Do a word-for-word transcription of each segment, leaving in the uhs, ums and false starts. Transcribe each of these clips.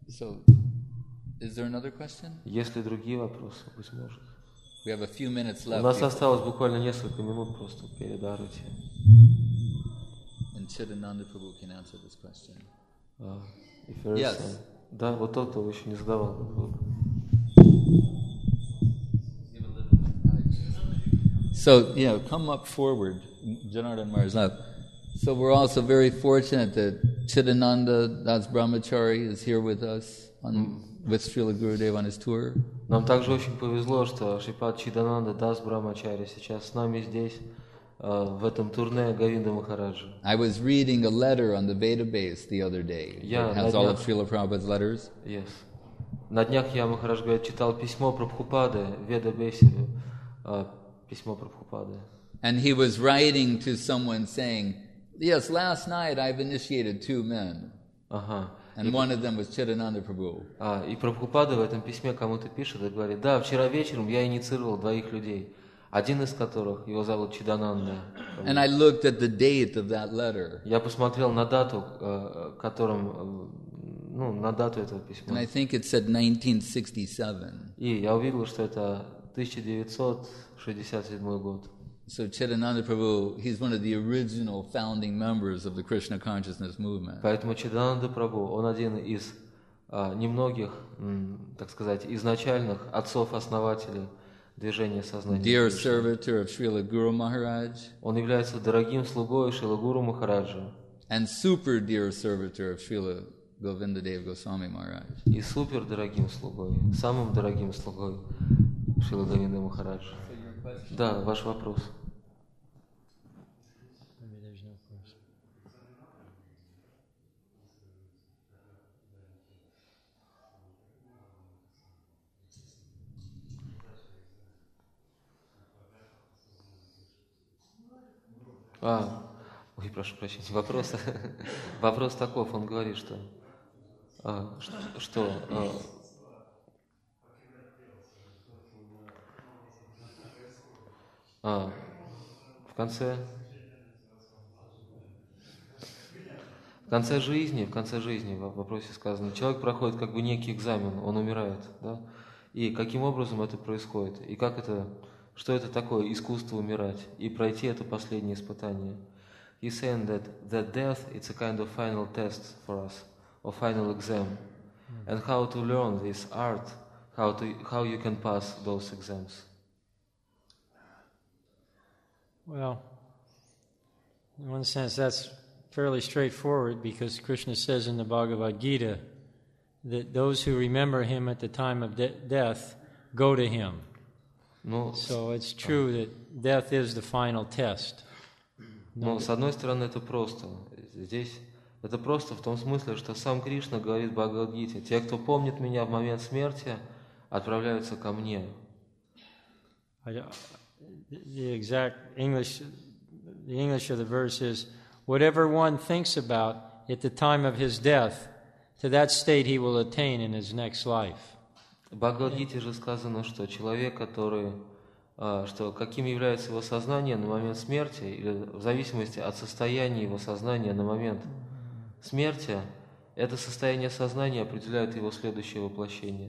So, is there another question? Есть ли другие вопросы, быть может? We have a few minutes У left. нас осталось буквально несколько минут просто перед Арати. And Chidananda Prabhu can answer this question. Uh, if there is Yes. some- Да, вот тот, кто еще не задавал вопрос. So, you know, come up forward, Janardhan Maharaj. Now, so we're also very fortunate that Chidananda Das Brahmachari is here with us on, with Srila Gurudev on his tour. Нам также очень повезло, что Шрипад Чидананда Дас Брахмачари сейчас с нами здесь, uh, в этом турне Говинда Махараджа. I was reading a letter on the Vedabase the other day. Yeah, It has на all днях- of Srila Prabhupada's letters. Yes. На днях я, Махарадж говорит, читал письмо Прабхупады, Веда Беси, uh, письмо Прабхупады. And he was writing to someone saying, yes, last night I've initiated two men. Ага. And one of them was Chidananda Prabhu. А, и Прабхупада в этом письме кому-то пишет и говорит, да, вчера вечером я инициировал двоих людей, один из которых, его зовут Чидананда. And I looked at the date of that letter. Я посмотрел на дату, э, которым, э, ну, на дату этого And письма. I think it said nineteen sixty-seven. И я увидел, что это тысяча девятьсот шестьдесят седьмой год. So Chidananda Prabhu, he's one of the original founding members of the Krishna consciousness movement. Поэтому Чидананда Прабху, он один из а, немногих, м, так сказать, изначальных отцов-основателей движения сознания. Dear Кришны. servitor of Srila Guru Maharaj, Он является дорогим слугой Шрила Гуру Махараджа and super dear servitor of Srila Govinda Dev Goswami Maharaj. и супер дорогим слугой, самым дорогим слугой Шрила Говинда Махараджа. Да, ваш вопрос. А, ой, прошу прощения, вопрос, вопрос таков, он говорит, что, а, что, что а, а, в конце, в конце жизни, в конце жизни, в вопросе сказано, человек проходит как бы некий экзамен, он умирает, да, и каким образом это происходит, и как это, что это такое искусство умирать, и пройти это последнее испытание. He's saying that that death it's a kind of final test for us, or final exam, and how to learn this art, how to how you can pass those exams. Well, in one sense, that's fairly straightforward because Krishna says in the Bhagavad Gita that those who remember him at the time of de- death go to him. Ну, So it's true that death is the final test. ну, с одной стороны, это просто. Здесь это просто в том смысле, что сам Кришна говорит в Бхагавад-гите: те, кто помнит меня в момент смерти, отправляются ко мне. I, the exact English, the English of the verse is, whatever one thinks about at the time of his death, to that state he will attain in his next life. В Бхагавад-гите же сказано, что человек, который, что каким является его сознание на момент смерти, или в зависимости от состояния его сознания на момент смерти, это состояние сознания определяет его следующее воплощение.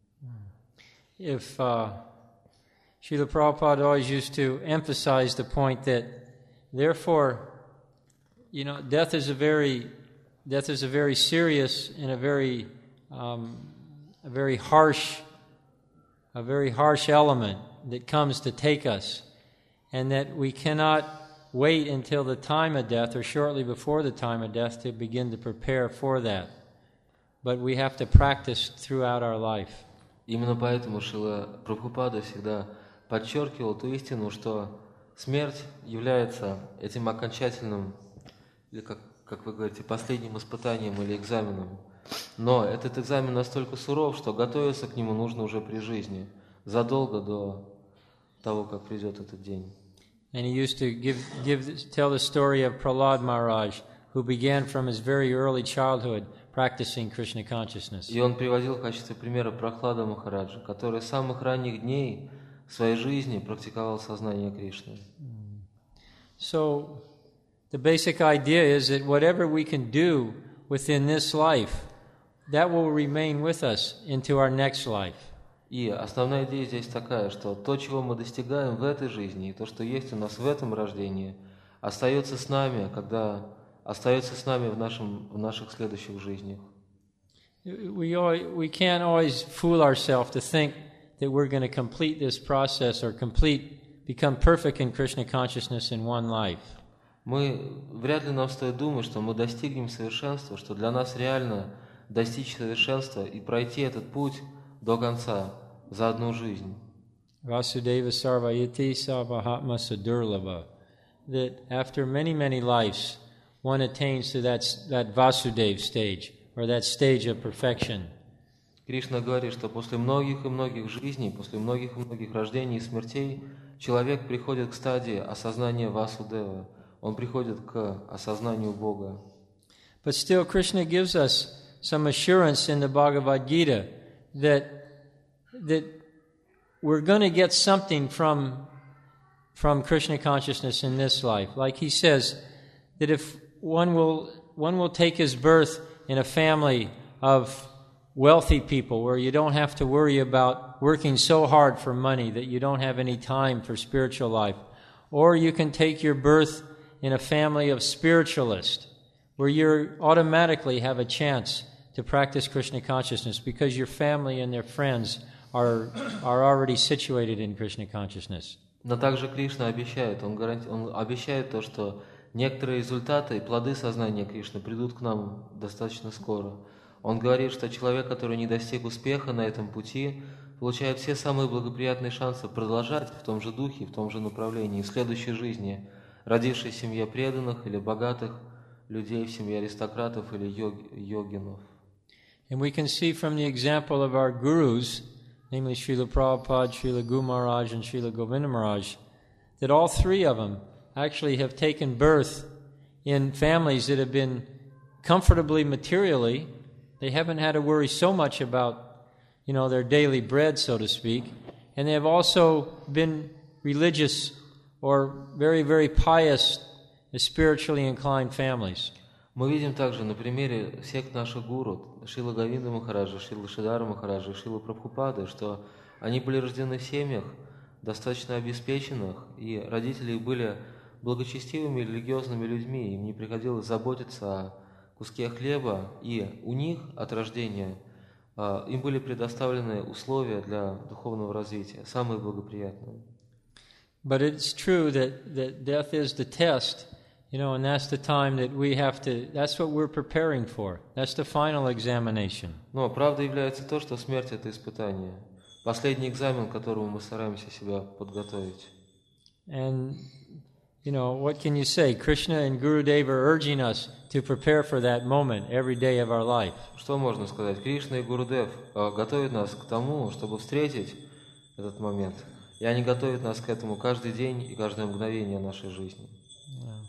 If uh, Srila Prabhupada always used to emphasize the point that, therefore, you know, death is a very, death is a very serious and a very, um, a very harsh, a very harsh element that comes to take us, and that we cannot wait until the time of death or shortly before the time of death to begin to prepare for that. But we have to practice throughout our life. Именно поэтому Шрила Прабхупада всегда подчеркивал ту истину, что смерть является этим окончательным, или как, как вы говорите, последним испытанием или экзаменом. Но этот экзамен настолько суров, что готовиться к нему нужно уже при жизни, задолго до того, как придет этот день. And he used to give, give, tell the story of Prahlad Maharaj, who began from his very early childhood practicing Krishna consciousness. И он приводил в качестве примера Прахлада Махараджа, который с самых ранних дней своей жизни практиковал сознание Кришны. So, the basic idea is that whatever we can do within this life, that will remain with us into our next life. И основная идея здесь такая, что то, чего мы достигаем в этой жизни, и то, что есть у нас в этом рождении, остается с нами, когда остается с нами в, нашем, в наших следующих жизнях. We, always, we can't always fool ourselves to think that we're going to complete this process or complete, become perfect in Krishna consciousness in one life. Мы, вряд ли нам стоит думать, что мы достигнем совершенства, что для нас реально достичь совершенства и пройти этот путь до конца за одну жизнь. Vasudeva sarvayati sarvahatma sadurlava. That after many, many lives, one attains to that, that Vasudev stage, or that stage of perfection. Кришна говорит, что после многих и многих жизней, после многих и многих рождений и смертей, человек приходит к стадии осознания Васудева. Он приходит к осознанию Бога. But still, Krishna gives us some assurance in the Bhagavad Gita that that we're going to get something from from Krishna consciousness in this life. Like he says that if one will one will take his birth in a family of wealthy people where you don't have to worry about working so hard for money that you don't have any time for spiritual life, or you can take your birth in a family of spiritualists where you automatically have a chance to practice Krishna consciousness because your family and their friends are are already situated in Krishna consciousness. Но также Кришна обещает, он, гаранти... он обещает то, что некоторые результаты и плоды сознания Кришны придут к нам достаточно скоро. Он говорит, что человек, который не достиг успеха на этом пути, получает все самые благоприятные шансы продолжать в том же духе, в том же направлении, в следующей жизни, родившись в семье преданных или богатых людей, в семье аристократов или йог... йогинов. And we can see from the example of our gurus, namely Srila Prabhupada, Srila Guru Maharaj, and Srila Govinda Maharaj, that all three of them actually have taken birth in families that have been comfortably materially. They haven't had to worry so much about, you know, their daily bread, so to speak. And they have also been religious or very, very pious, spiritually inclined families. Мы видим также на примере всех наших гуру, Шрила Говинда Махараджа, Шрила Шидара Махараджа, Шрила Прабхупады, что они были рождены в семьях достаточно обеспеченных, и родители их были благочестивыми религиозными людьми, им не приходилось заботиться о куске хлеба, и у них от рождения им были предоставлены условия для духовного развития, самые благоприятные. But it's true that, that death is the test. You know, and that's the time that we have to, that's what we're preparing for. That's the final examination. Но правда является то, что смерть – это испытание. Последний экзамен, к которому мы стараемся себя подготовить. And, you know, what can you say? Krishna and Gurudev are urging us to prepare for that moment every day of our life. Что можно сказать? Кришна и Гурудев готовят нас к тому, чтобы встретить этот момент. И они готовят нас к этому каждый день и каждое мгновение нашей жизни. Yeah.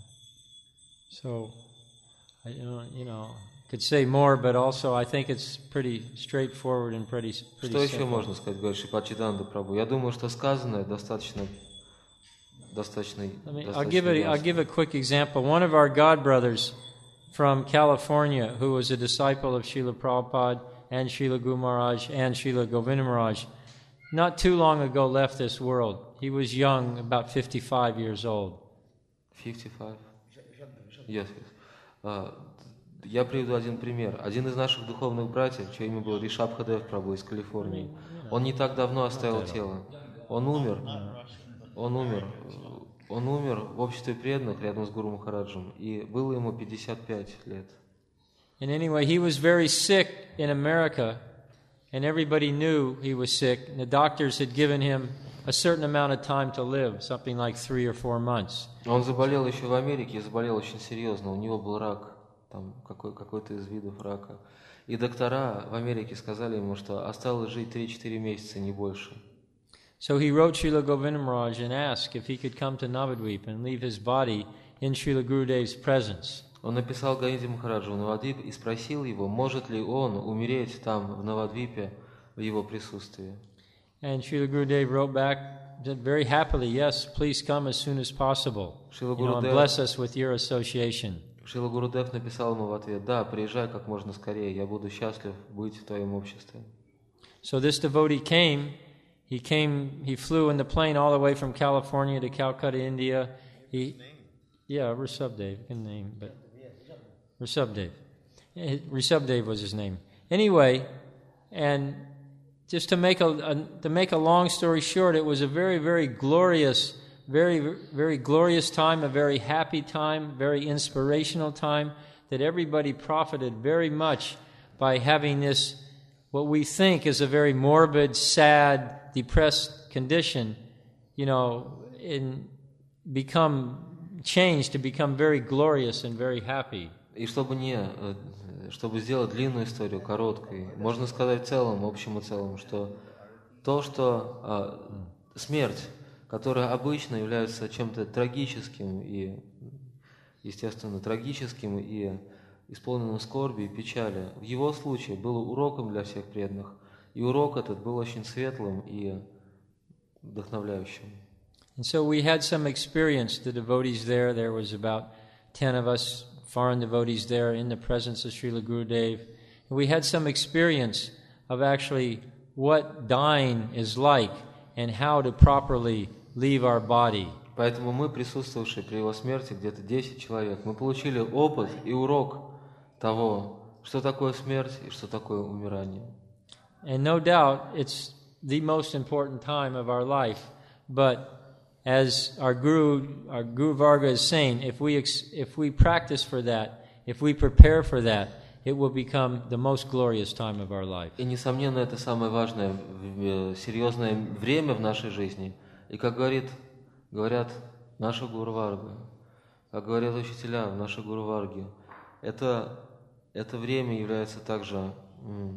So, I, you know, you know, could say more, but also I think it's pretty straightforward and pretty, pretty Что еще simple. можно сказать, говорит Шрипачидананда Прабху? Я думаю, что сказанное достаточно, достаточно, I mean, достаточно I'll give it. I'll give a quick example. One of our god brothers from California, who was a disciple of Srila Prabhupada and Srila Guru Maharaj and Srila Govinda Maharaj, not too long ago left this world. He was young, about fifty-five years old. fifty-five? Yes, yes. Uh, я приведу один пример. Один из наших духовных братьев, чье имя было Ришабхадев Прабху из Калифорнии, он не так давно оставил тело. Он умер. Он умер. Он умер в обществе преданных рядом с Гуру Махараджем, и было ему пятьдесят пять лет. And anyway, he was very sick in America, and everybody knew he was sick. And the doctors had given him a certain amount of time to live, something like three or four months. Он заболел еще в Америке, и заболел очень серьезно. У него был рак, там какой, какой-то из видов рака. И доктора в Америке сказали ему, что осталось жить три-четыре месяца, не больше. So he wrote Srila Govinda Maharaj and asked if he could come to Navadvip and leave his body in Srila Gurudev's presence. Он написал Говинде Махараджу в Навадвип и спросил его, может ли он умереть там, в Навадвипе, в его присутствии. And Srila Gurudev wrote back very happily, yes, please come as soon as possible. You know, and bless us with your association. Шрила Гурудев написал ему в ответ: да, приезжай как можно скорее, я буду счастлив быть в твоем обществе. So this devotee came, he came, he flew in the plane all the way from California to Calcutta, India. He, yeah, Rishabdev, good name, but Rishabdev. Rishabdev was his name. Anyway, and just to make a, a to make a long story short, it was a very, very glorious, very, very glorious time, a very happy time, very inspirational time that everybody profited very much by having this, what we think is a very morbid, sad, depressed condition, you know, in become changed to become very glorious and very happy. И чтобы не, чтобы сделать длинную историю короткой, можно сказать в целом, общем и целом, что то, что а, смерть, которая обычно является чем-то трагическим и, естественно, трагическим и исполненным скорби и печали, в его случае было уроком для всех преданных, и урок этот был очень светлым и вдохновляющим. And so we had some experience, the devotees there, there was about ten of us foreign devotees there in the presence of Srila Gurudev. And we had some experience of actually what dying is like and how to properly leave our body. Поэтому мы, присутствовавшие при его смерти, где-то десять человек, мы получили опыт и урок того, что такое смерть и что такое умирание. And no doubt it's the most important time of our life, but as our Guru, our Guru Varga is saying, if we if we practice for that, if we prepare for that, it will become the most glorious time of our life. И несомненно, это самое важное, серьезное время в нашей жизни. И как говорит, говорят наши Гуру Варга, как говорят учителя в нашей Гуру Варге, это это время является также м,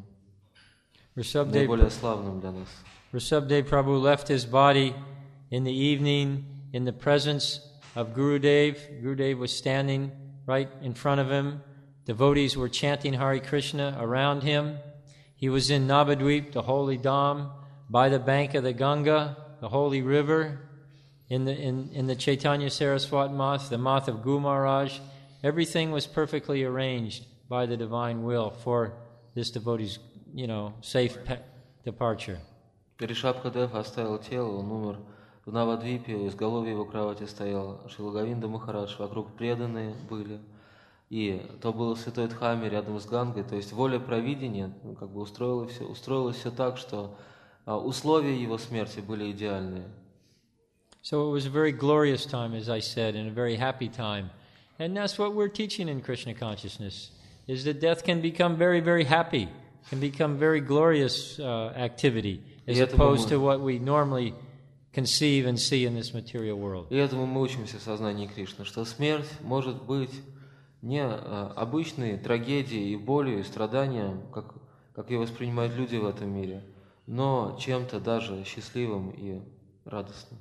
наиболее славным для нас. Rishabdev Prabhu left his body in the evening, in the presence of Gurudev. Gurudev was standing right in front of him. Devotees were chanting Hare Krishna around him. He was in Navadvip, the holy Dham, by the bank of the Ganga, the holy river, in the in, in the Chaitanya Saraswat Math, the Math of Guru Maharaj. Everything was perfectly arranged by the divine will for this devotee's, you know, safe pe- departure. Ришабхадев оставил тело, он умер в Навадвипе, у изголовья его кровати стоял Шрила Говинда Махарадж, вокруг преданные были, и то было в Святой Дхаме рядом с Гангой, то есть воля провидения ну, как бы устроила все, устроилось все так, что а, условия его смерти были идеальные. So it was a very glorious time, as I said, and a very happy time. And that's what we're teaching in Krishna consciousness, is that death can become very, very happy, can become very glorious uh, activity, as opposed to what we normally conceive and see in this material world. И этому мы учимся в сознании Кришны, что смерть может быть не а, обычной трагедией и болью, и страданием, как, как ее воспринимают люди в этом мире, но чем-то даже счастливым и радостным.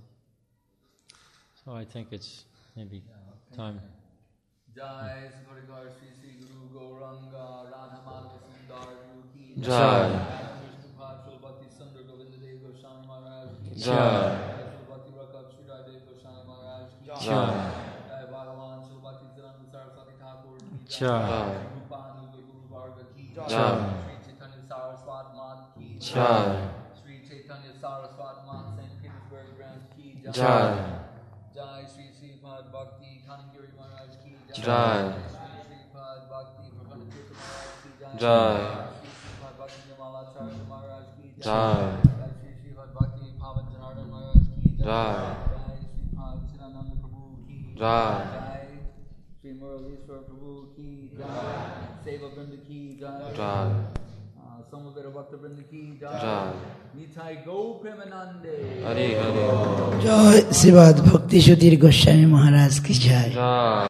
So I think it's maybe time. Jai Sri Sri Guru Gauranga Radha Madhava Sundar Ki Jai. Jai. Jai. Jai. Jai. Jai. Sri Chaitanya Saraswat Math, Saint Petersburg Branch Ki Jai. Jai Sri Sri Pad Bhakti Kanagiri Maharaj Ki Jai. Sri Sri Pad Bhakti Prabhupada Tirtha Maharaj Ki Jai. Sri Sri Pad Bhakti Yamalacharya Maharaj Ki Jai. Sri Sri Pad Bhakti Pavan Janardhan Maharaj Ki Jai. Jai Sri Pad Chidananda Prabhu Ki Jai. Sri Muralishwar Prabhu Ki Jai. Seva Vrinda Ki Jai. Jai. Samaveta Bhakta Vrinda Ki Jai. Jai. Nitai Go Premanande. Hare Hare. जय श्रीपाद भक्ति सुधीर गोस्वामी महाराज की जय। Jai.